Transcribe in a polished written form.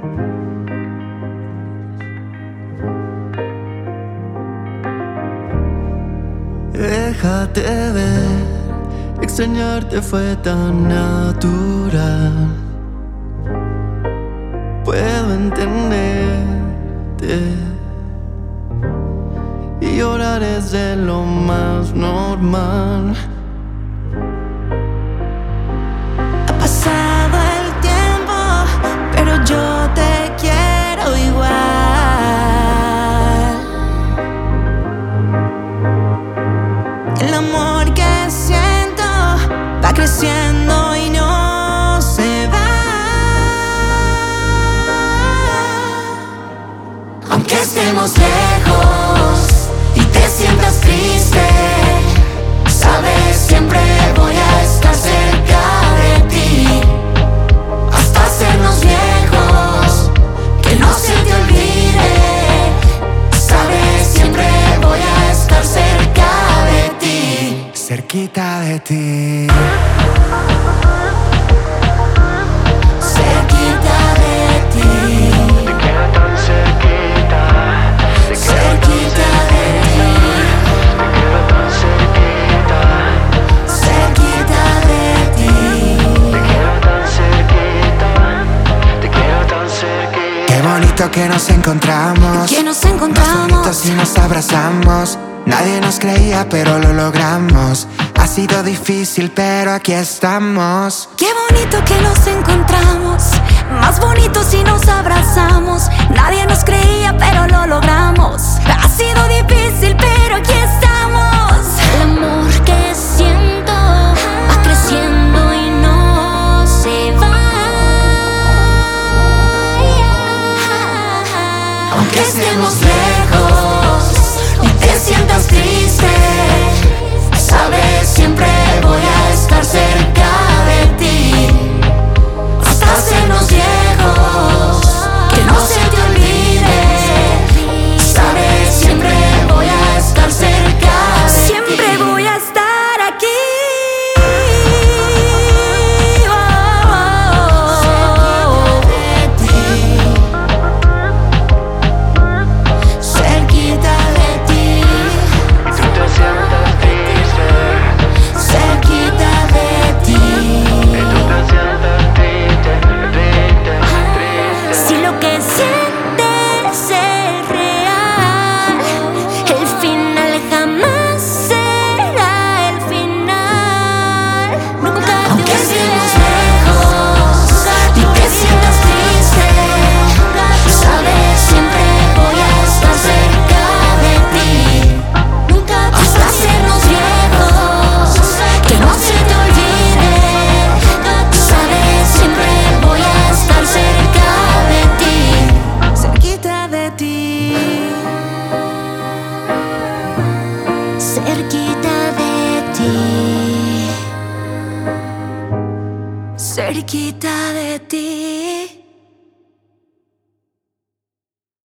Déjate ver, extrañarte fue tan natural. Puedo entenderte y llorar es de lo más normal. Ha pasado el tiempo, pero yo te quiero igual. El amor que siento va creciendo y no se va. Aunque estemos lejos y te sientas triste, sabes, siempre voy a estar cerca de ti. Hasta hacernos viejos, que no se te olvide. Sabes, siempre voy a estar cerca de ti. Cerquita de ti. Cerquita de ti. Te quiero tan cerquita. Cerquita de ti. Te quiero tan cerquita. Cerquita de ti. Te quiero tan cerquita. Te quiero tan cerquita. Qué bonito que nos encontramos. Que nos Más encontramos. bonito si nos abrazamos. Nadie nos creía, pero lo logramos. Ha sido difícil, pero aquí estamos. Qué bonito que nos encontramos. Más bonito si nos abrazamos. Nadie nos creía, pero lo logramos. Ha sido difícil, pero aquí estamos. El amor que siento va creciendo y no se va. Aunque estemos lejos y te sientas triste, sabes, siempre voy a estar cerca de ti. Hasta hacernos viejos, que no se te olvide. Sabes, siempre voy a estar cerca de ti. Siempre voy a estar aquí. Cerquita de ti. Tú te sientas triste. Cerquita de ti. Y tú te sientas triste, triste, triste. Si lo que sientes es real, el final jamás será el final. Aunque estemos lejos y te sientas triste, sabes, siempre voy a estar cerca de ti. Hasta hacernos viejos, que no se te olvide. Sabes, siempre voy a estar cerca de ti. Cerquita de ti. Cerquita de ti. Cerquita de ti.